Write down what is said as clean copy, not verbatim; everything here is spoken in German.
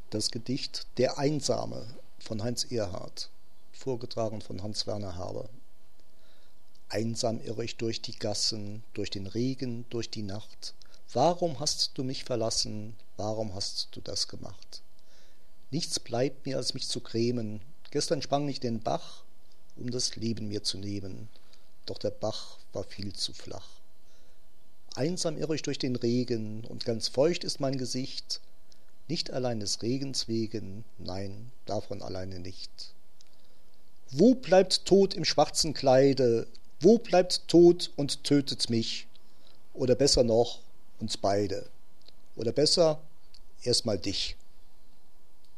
Das Gedicht Der Einsame von Heinz Erhardt, vorgetragen von Hans-Werner Herbe. Einsam irre ich durch die Gassen, durch den Regen, durch die Nacht. Warum hast du mich verlassen? Warum hast du das gemacht? Nichts bleibt mir, als mich zu grämen. Gestern sprang ich den Bach, um das Leben mir zu nehmen. Doch der Bach war viel zu flach. Einsam irre ich durch den Regen, und ganz feucht ist mein Gesicht. Nicht allein des Regens wegen, nein, davon alleine nicht. Wo bleibt Tod im schwarzen Kleide? Wo bleibt Tod und tötet mich? Oder besser noch, uns beide. Oder besser, erst mal dich.